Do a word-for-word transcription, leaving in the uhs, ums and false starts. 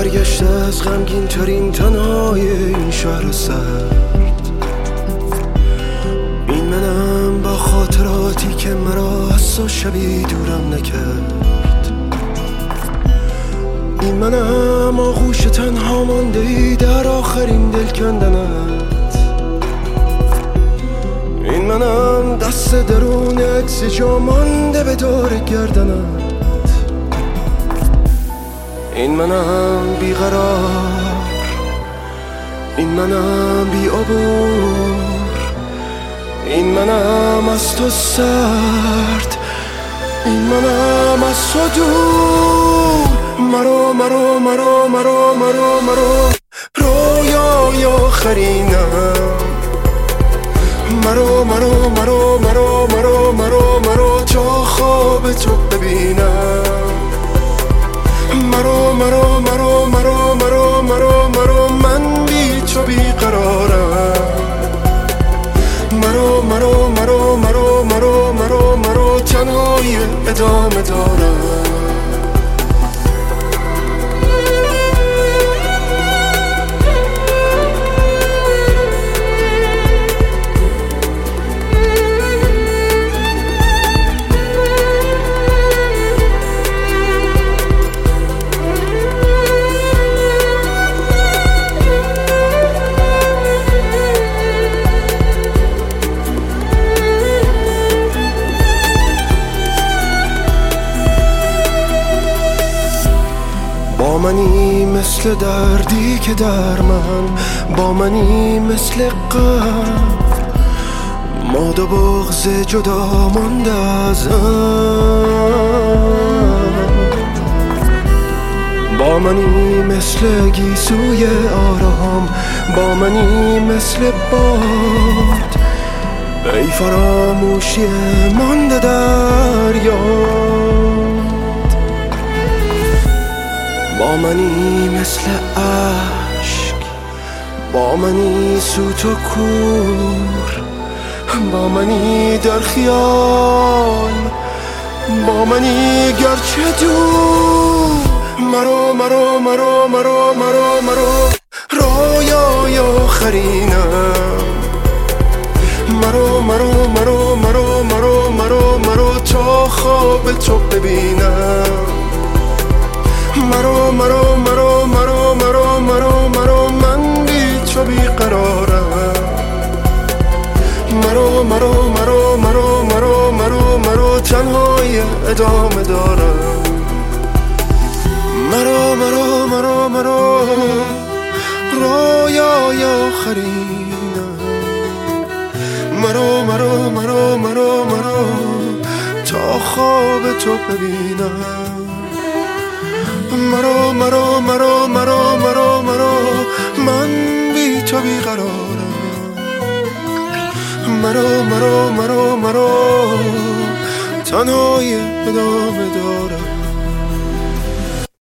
برگشته از غمگین ترین تنهای این شهر سرد. این منم با خاطراتی که مرا از تو شبی دورم نکرد. این منم آغوش تنها مانده ای در آخرین دل کندنت. این منم دست درون عکس جا مانده به دور گردنت. این منم بیقرار، این منم بی عبور، این منم از تو سرد، این منم از تو دور. مرو مرو مرو مرو مرو مرو رویای آخرینم. مرو مرو مرو مرو مرو مرو مرو تا خواب تو ببینم. مرو مرو مرو مرو مرو مرو مرو من بی تو بیقرارم. مرو مرو مرو مرو مرو مرو مرو تنهایی ادامه دارم. با منی مثل دردی که در من، با منی مثل غم، ماد و بغض جدا مانده ازم. با منی مثل گیسوی آرام، با منی مثل باد، ای فراموشی مانده در یاد. با منی مثل عشق، با منی سوت و کور، با منی در خیال، با منی گرچه دور. مرو مرو مرو مرو مرو مرو رویای آخرینم. مرو مرو مرو مرو مرو مرو مرو تا خواب تو ببینم. مرو مرو مرو مرو مرو مرو مرو من بی تو بیقرارم. مرو مرو مرو مرو مرو مرو مرو تنهایی ادامه دارم. مرو مرو مرو مرو رویای آخرینم. مرو مرو مرو مرو مرو تا خواب تو ببینم. مرو مرو مرو مرو مرو مرو من بی تو بیقرارم. مرو مرو مرو مرو تنهایی ادامه دارم.